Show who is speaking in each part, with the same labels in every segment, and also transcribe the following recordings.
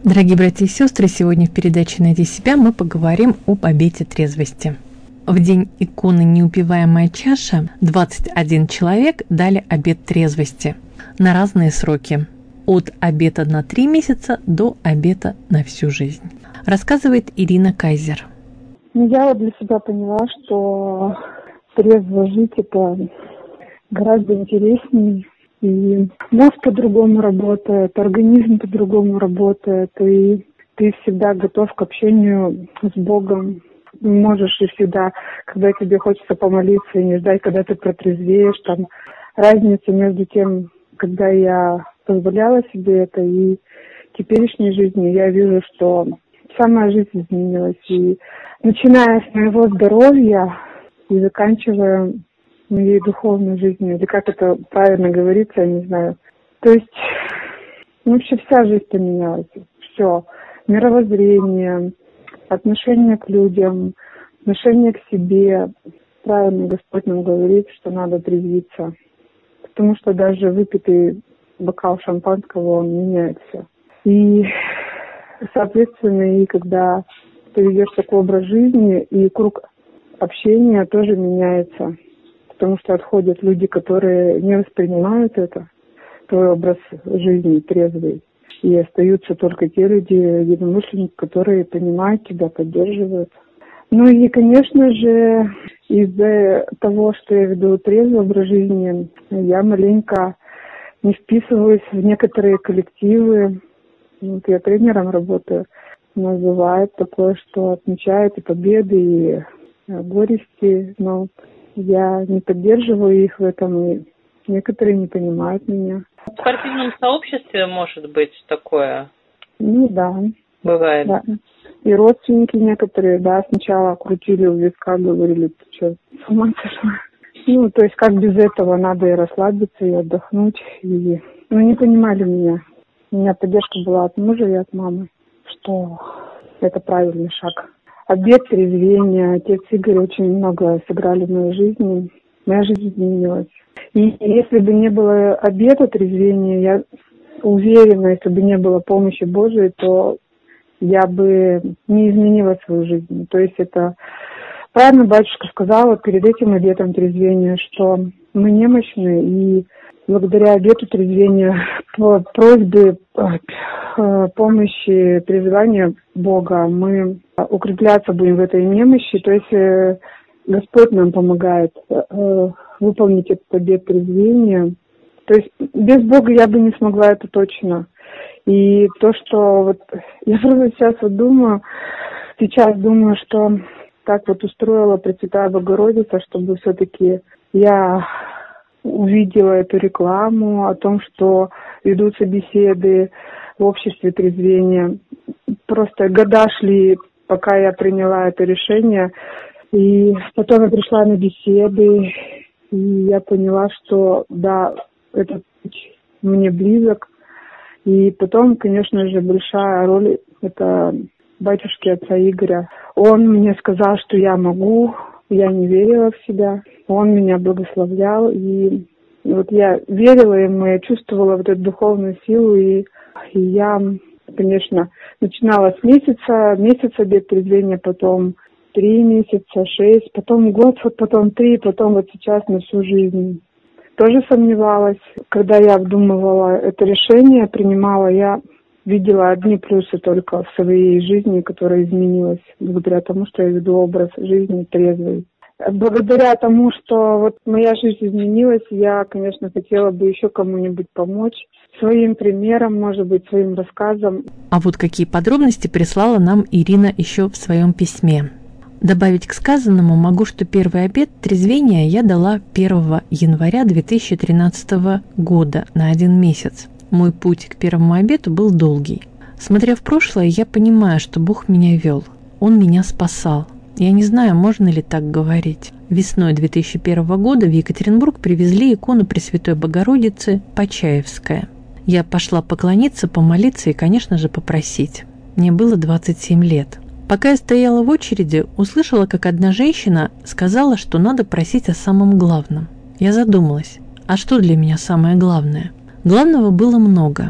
Speaker 1: Дорогие братья и сестры, сегодня в передаче «Найди себя» мы поговорим об обете трезвости. В день иконы «Неупиваемая чаша» 21 человек дали обет трезвости на разные сроки. От обета на 3 месяца до обета на всю жизнь. Рассказывает Ирина Кайзер.
Speaker 2: Я для себя поняла, что трезво жить это гораздо интереснее. И мозг по-другому работает, организм по-другому работает, и ты всегда готов к общению с Богом. Можешь и всегда, когда тебе хочется помолиться, и не ждать, когда ты протрезвеешь. Там разница между тем, когда я позволяла себе это, и теперешней жизни, я вижу, что сама жизнь изменилась. И начиная с моего здоровья и заканчивая моей духовной жизнью, или как это правильно говорится, я не знаю. То есть, вообще вся жизнь поменялась. Все. Мировоззрение, отношение к людям, отношение к себе. Правильно Господь нам говорит, что надо трезвиться. Потому что даже выпитый бокал шампанского, он меняет все. И, соответственно, и когда ты ведешь такой образ жизни, и круг общения тоже меняется. Потому что отходят люди, которые не воспринимают это, твой образ жизни трезвый. И остаются только те люди, единомышленники, которые понимают тебя, поддерживают. Ну и, конечно же, из-за того, что я веду трезвый образ жизни, я маленько не вписываюсь в некоторые коллективы. Вот я тренером работаю. У нас бывает такое, что отмечают и победы, и горести, но я не поддерживаю их в этом, и некоторые не понимают меня.
Speaker 3: В спортивном сообществе может быть такое?
Speaker 2: Ну да.
Speaker 3: Бывает?
Speaker 2: Да. И родственники некоторые, да, сначала крутили у виска, говорили, ты что, с ума сошла? Ну, то есть как без этого, надо и расслабиться, и отдохнуть. И... Ну, не понимали меня. У меня поддержка была от мужа и от мамы, что это правильный шаг. Обет трезвения, отец Игорь очень много сыграли в моей жизни. Моя жизнь изменилась. И если бы не было обета трезвения, я уверена, если бы не было помощи Божией, то я бы не изменила свою жизнь. То есть это правильно батюшка сказал вот перед этим обетом трезвения, что мы немощны, и благодаря обету трезвения, просьбе помощи, призывания Бога, мы укрепляться будем в этой немощи. То есть Господь нам помогает выполнить этот обет трезвения. То есть без Бога я бы не смогла, это точно. И то, что вот я просто сейчас думаю, что так вот устроила Пресвятая Богородица, чтобы все-таки я увидела эту рекламу о том, что ведутся беседы в обществе трезвения. Просто года шли, пока я приняла это решение. И потом я пришла на беседы, и я поняла, что да, этот путь мне близок. И потом, конечно же, большая роль — это батюшки отца Игоря. Он мне сказал, что я могу, я не верила в себя. Он меня благословлял, и вот я верила ему, я чувствовала вот эту духовную силу, и я, конечно, начинала с месяц обет трезвения, потом 3 месяца, 6, потом год, потом 3, потом вот сейчас на всю жизнь. Тоже сомневалась. Когда я обдумывала это решение, принимала, я видела одни плюсы только в своей жизни, которая изменилась благодаря тому, что я веду образ жизни трезвый. Благодаря тому, что вот моя жизнь изменилась, я, конечно, хотела бы еще кому-нибудь помочь своим примером, может быть, своим рассказом.
Speaker 1: А вот какие подробности прислала нам Ирина еще в своем письме. Добавить к сказанному могу, что первый обет трезвения я дала 1 января 2013 года на 1 месяц. Мой путь к первому обету был долгий. Смотря в прошлое, я понимаю, что Бог меня вел. Он меня спасал. Я не знаю, можно ли так говорить. Весной 2001 года в Екатеринбург привезли икону Пресвятой Богородицы Почаевская. Я пошла поклониться, помолиться и, конечно же, попросить. Мне было 27 лет. Пока я стояла в очереди, услышала, как одна женщина сказала, что надо просить о самом главном. Я задумалась, а что для меня самое главное? Главного было много. В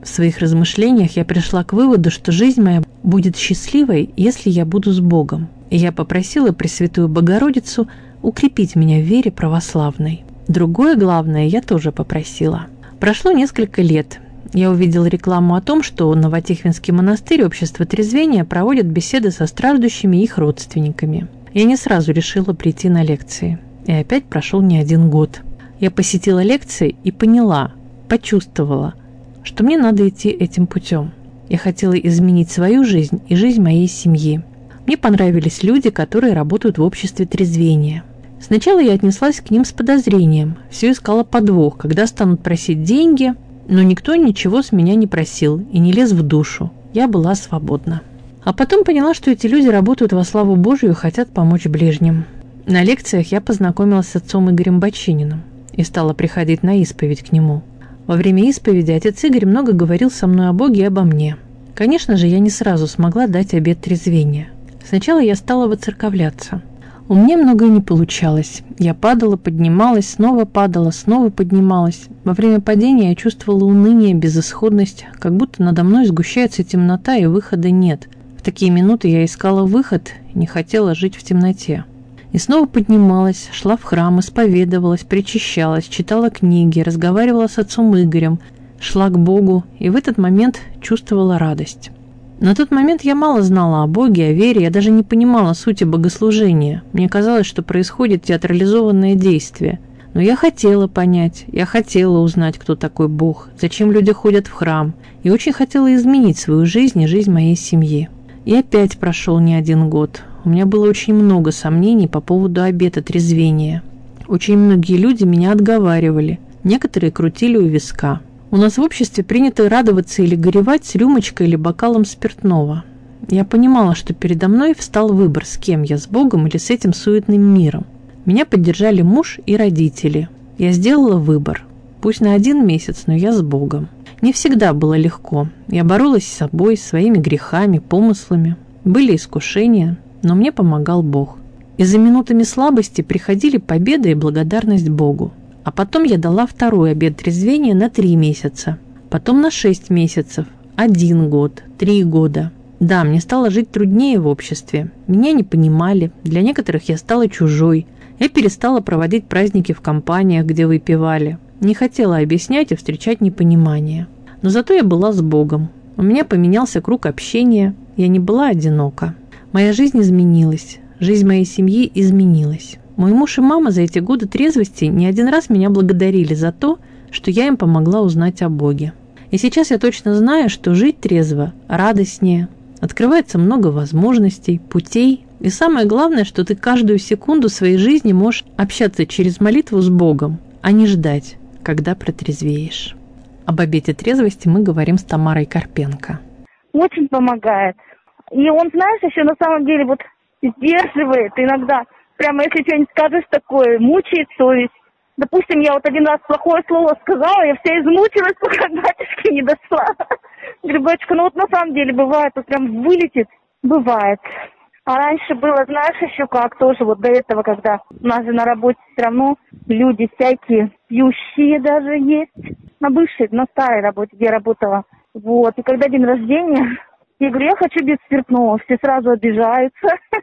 Speaker 1: своих размышлениях я пришла к выводу, что жизнь моя будет счастливой, если я буду с Богом. И я попросила Пресвятую Богородицу укрепить меня в вере православной. Другое главное я тоже попросила. Прошло несколько лет. Я увидела рекламу о том, что Новотихвинский монастырь Общество Трезвения проводит беседы со страждущими и их родственниками. Я не сразу решила прийти на лекции. И опять прошел не один год. Я посетила лекции и поняла, почувствовала, что мне надо идти этим путем. Я хотела изменить свою жизнь и жизнь моей семьи. Мне понравились люди, которые работают в обществе трезвения. Сначала я отнеслась к ним с подозрением, все искала подвох, когда станут просить деньги, но никто ничего с меня не просил и не лез в душу. Я была свободна. А потом поняла, что эти люди работают во славу Божию и хотят помочь ближним. На лекциях я познакомилась с отцом Игорем Бочининым и стала приходить на исповедь к нему. Во время исповеди отец Игорь много говорил со мной о Боге и обо мне. Конечно же, я не сразу смогла дать обет трезвения. Сначала я стала воцерковляться. У меня многое не получалось. Я падала, поднималась, снова падала, снова поднималась. Во время падения я чувствовала уныние, безысходность, как будто надо мной сгущается темнота и выхода нет. В такие минуты я искала выход, не хотела жить в темноте. И снова поднималась, шла в храм, исповедовалась, причащалась, читала книги, разговаривала с отцом Игорем, шла к Богу и в этот момент чувствовала радость. На тот момент я мало знала о Боге, о вере, я даже не понимала сути богослужения. Мне казалось, что происходит театрализованное действие. Но я хотела понять, я хотела узнать, кто такой Бог, зачем люди ходят в храм, и очень хотела изменить свою жизнь и жизнь моей семьи. И опять прошел не один год. У меня было очень много сомнений по поводу обета трезвения. Очень многие люди меня отговаривали, некоторые крутили у виска. У нас в обществе принято радоваться или горевать с рюмочкой или бокалом спиртного. Я понимала, что передо мной встал выбор, с кем я, с Богом или с этим суетным миром. Меня поддержали муж и родители. Я сделала выбор. Пусть на 1 месяц, но я с Богом. Не всегда было легко. Я боролась с собой, своими грехами, помыслами. Были искушения, но мне помогал Бог. И за минутами слабости приходили победа и благодарность Богу. А потом я дала второй обет трезвения на 3 месяца. Потом на 6 месяцев, 1 год, 3 года. Да, мне стало жить труднее в обществе. Меня не понимали, для некоторых я стала чужой. Я перестала проводить праздники в компаниях, где выпивали. Не хотела объяснять и встречать непонимание. Но зато я была с Богом. У меня поменялся круг общения, я не была одинока. Моя жизнь изменилась, жизнь моей семьи изменилась. Мой муж и мама за эти годы трезвости не один раз меня благодарили за то, что я им помогла узнать о Боге. И сейчас я точно знаю, что жить трезво радостнее, открывается много возможностей, путей. И самое главное, что ты каждую секунду своей жизни можешь общаться через молитву с Богом, а не ждать, когда протрезвеешь. Об обете трезвости мы говорим с Тамарой Карпенко.
Speaker 4: Очень помогает. И он, знаешь, еще на самом деле вот сдерживает иногда. Прямо если что-нибудь скажешь такое, мучает совесть. Допустим, я вот 1 раз плохое слово сказала, я вся измучилась, пока к батюшке не дошла. Говорю, батюшка, ну вот на самом деле бывает, вот прям вылетит. Бывает. А раньше было, знаешь, еще как тоже вот до этого, когда у нас же на работе все равно люди всякие, пьющие даже есть. На бывшей, на старой работе, где я работала. Вот, и когда день рождения, я говорю, я хочу без спиртного. Все сразу обижаются.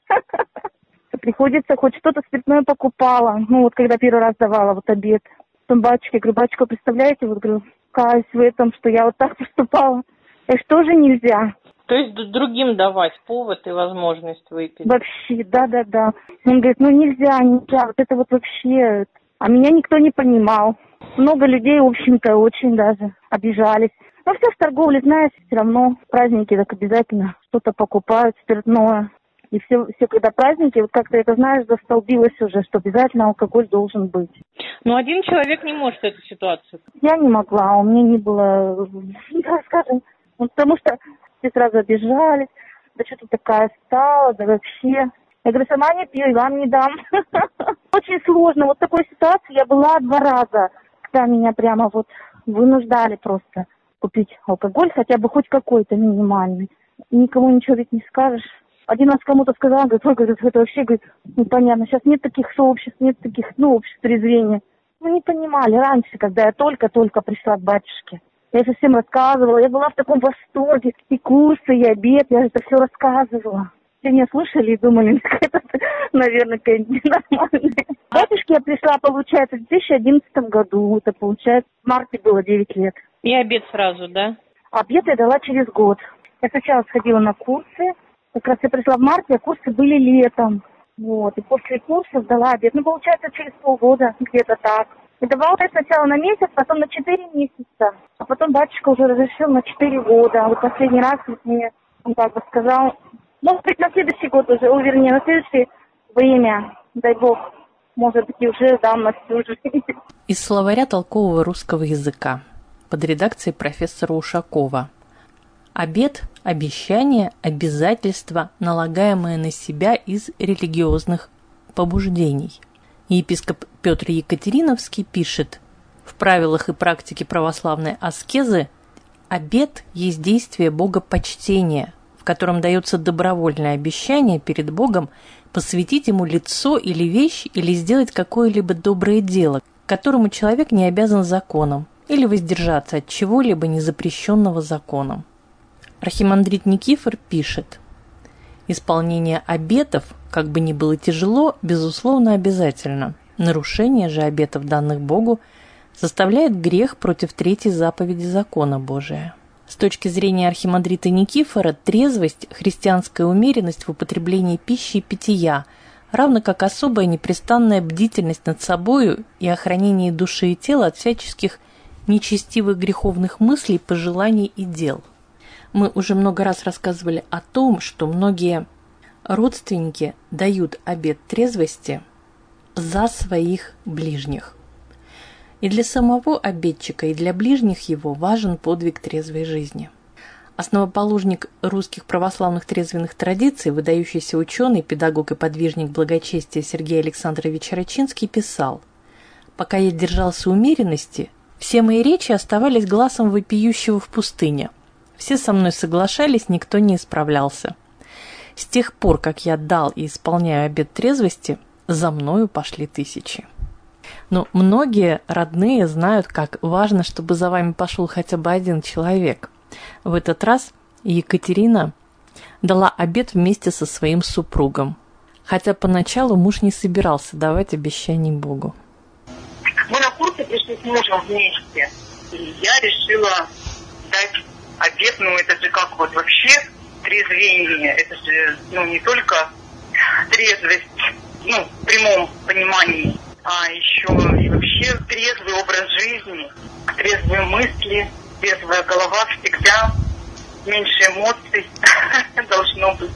Speaker 4: Приходится, хоть что-то спиртное покупала. Ну, вот когда первый раз давала вот обед. Потом батюшке, говорю, батюшка, представляете, вот, говорю, каюсь в этом, что я вот так поступала. Это что же нельзя?
Speaker 3: То есть другим давать повод и возможность выпить?
Speaker 4: Вообще, да. Он говорит, ну нельзя, вот это вот вообще... А меня никто не понимал. Много людей, в общем-то, очень даже обижались. Но все в торговле, знаешь, все равно праздники так обязательно что-то покупают, спиртное. И все, когда праздники, вот как-то это, знаешь, застолбилось уже, что обязательно алкоголь должен быть.
Speaker 3: Но один человек не может эту ситуацию.
Speaker 4: Я не могла, у меня не было, да, скажем, ну, потому что все сразу обижались, да что ты такая стала, да вообще. Я говорю, сама не пью и вам не дам. Очень сложно. Вот в такой ситуации я была 2 раза, когда меня прямо вот вынуждали просто купить алкоголь, хотя бы хоть какой-то минимальный. И никому ничего ведь не скажешь. 1 раз кому-то сказала, говорит, ой, говорит, это вообще, говорит, непонятно. Сейчас нет таких сообществ, нет таких, обществ трезвения. Мы не понимали раньше, когда я только-только пришла к батюшке. Я же всем рассказывала, я была в таком восторге. И курсы, и обед, я же это все рассказывала. Все меня слушали и думали, это, наверное, какая-нибудь нормальная. Батюшке я пришла, получается, в 2011 году. Это, получается, в марте было 9 лет.
Speaker 3: И обед сразу, да?
Speaker 4: Обед я дала через год. Я сначала сходила на курсы. Как раз я пришла в марте, а курсы были летом. Вот. И после курсов дала обед. Ну, получается, через полгода, где-то так. И давала я сначала на месяц, потом на 4 месяца. А потом батюшка уже разрешил на 4 года. А вот последний раз мне он как бы сказал, может быть, на следующий год уже, вернее, на следующее время, дай Бог, может быть, и уже дам на всю жизнь.
Speaker 1: Из словаря толкового русского языка под редакцией профессора Ушакова. Обет – обещание, обязательство, налагаемое на себя из религиозных побуждений. Епископ Петр Екатериновский пишет: в правилах и практике православной аскезы обет есть действие богопочтения, в котором дается добровольное обещание перед Богом посвятить ему лицо или вещь или сделать какое-либо доброе дело, к которому человек не обязан законом, или воздержаться от чего-либо незапрещенного законом. Архимандрит Никифор пишет: исполнение обетов, как бы ни было тяжело, безусловно обязательно. Нарушение же обетов, данных Богу, составляет грех против третьей заповеди закона Божия. С точки зрения архимандрита Никифора, трезвость, христианская умеренность в употреблении пищи и питья, равно как особая непрестанная бдительность над собою и охранение души и тела от всяческих нечестивых греховных мыслей, пожеланий и дел. Мы уже много раз рассказывали о том, что многие родственники дают обет трезвости за своих ближних. И для самого обетчика, и для ближних его важен подвиг трезвой жизни. Основоположник русских православных трезвенных традиций, выдающийся ученый, педагог и подвижник благочестия Сергей Александрович Рачинский писал: «Пока я держался умеренности, все мои речи оставались гласом вопиющего в пустыне. Все со мной соглашались, никто не исправлялся. С тех пор, как я дал и исполняю обет трезвости, за мною пошли тысячи». Но многие родные знают, как важно, чтобы за вами пошел хотя бы один человек. В этот раз Екатерина дала обет вместе со своим супругом, хотя поначалу муж не собирался давать обещаний Богу.
Speaker 5: Мы на курсы пришли с мужем вместе, и я решила дать обет, это же как вот вообще трезвение, это же, не только трезвость, в прямом понимании, а еще и вообще трезвый образ жизни, трезвые мысли, трезвая голова всегда, меньше эмоций должно быть.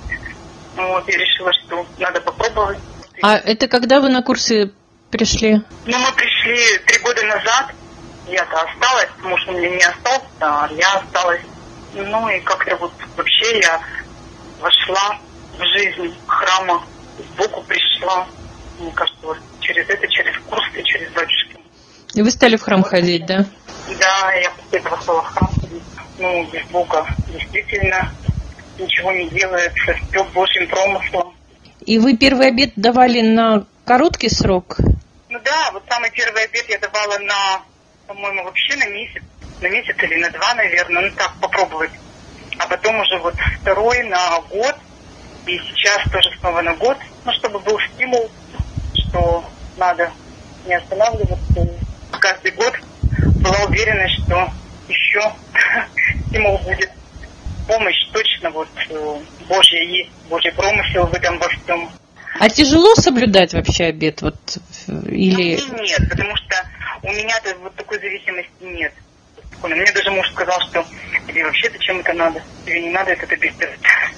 Speaker 5: Я решила, что надо попробовать.
Speaker 1: А это когда вы на курсы пришли?
Speaker 5: Мы пришли 3 года назад. Я-то осталась, муж у меня не остался, а я осталась. И как-то вообще я вошла в жизнь храма, сбоку пришла. Мне кажется, через курсы, через батюшки.
Speaker 1: И вы стали в храм ходить, да?
Speaker 5: Да, я после этого стала в храм ходить. Без Бога действительно ничего не делается, все Божьим промыслом.
Speaker 1: И вы первый обет давали на короткий срок?
Speaker 5: Да, самый первый обет я давала по-моему, вообще на месяц или на 2, наверное, так попробовать. А потом уже второй на год, и сейчас тоже снова на год, чтобы был стимул, что надо не останавливаться. Каждый год была уверенность, что еще стимул будет. Помощь точно Божья есть, Божий промысел в этом во всем.
Speaker 1: А тяжело соблюдать вообще обет? Или...
Speaker 5: Нет, потому что у меня-то такой зависимости нет. Мне даже муж сказал, что тебе вообще зачем это надо? Тебе не надо это обещать.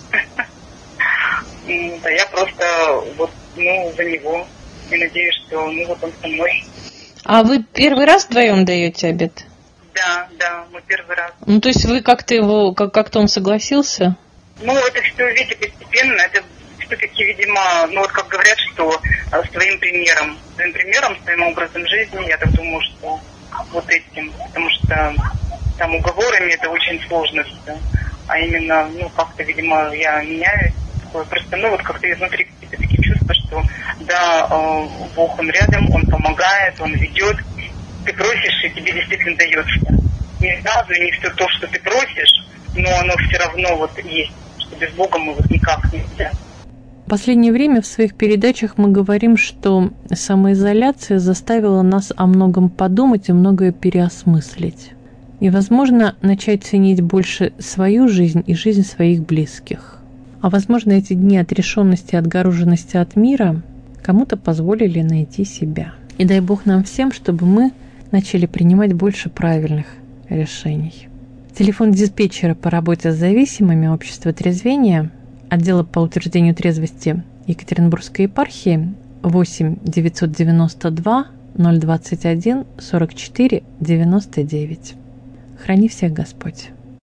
Speaker 5: Да я просто за него. И надеюсь, что он со мной.
Speaker 1: А вы первый раз вдвоем даете обет?
Speaker 5: Да, мы первый раз.
Speaker 1: То есть вы как-то он согласился?
Speaker 5: Это все, видите, постепенно. Это все-таки, видимо, как говорят, что своим примером, своим образом жизни, я так думаю, что этим. Потому что там уговорами это очень сложно все. А именно, как-то, видимо, я меняюсь. Просто, как-то изнутри какие-то такие чувства, что да, Бог, Он рядом, Он помогает, Он ведет. Ты просишь, и тебе действительно дается. не сразу, и не все то, что ты просишь, но оно все равно вот есть, что без Бога мы вот никак нельзя.
Speaker 1: В последнее время в своих передачах мы говорим, что самоизоляция заставила нас о многом подумать и многое переосмыслить. И, возможно, начать ценить больше свою жизнь и жизнь своих близких. А, возможно, эти дни отрешенности и отгороженности от мира кому-то позволили найти себя. И дай Бог нам всем, чтобы мы начали принимать больше правильных решений. Телефон диспетчера по работе с зависимыми общества трезвения, отдела по утверждению трезвости Екатеринбургской епархии 8 992 021 44 99. Храни всех Господь.